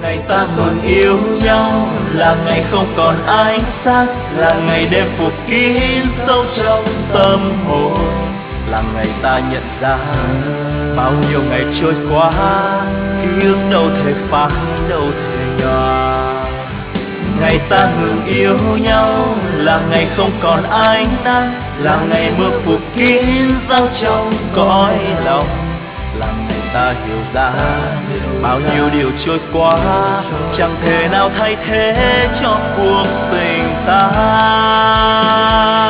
Ngày ta ngừng yêu nhau là ngày không còn ánh sắc, là ngày đêm phủ kín sâu trong tâm hồn, là ngày ta nhận ra bao nhiêu ngày trôi qua, ký ức đâu thể phai đâu thể nhòa. Ngày ta ngừng yêu nhau là ngày không còn ánh nắng, là ngày mưa phủ kín giao trong cõi lòng, là ngày ta hiểu ra bao nhiêu điều trôi qua chẳng thể nào thay thế cho cuộc tình ta.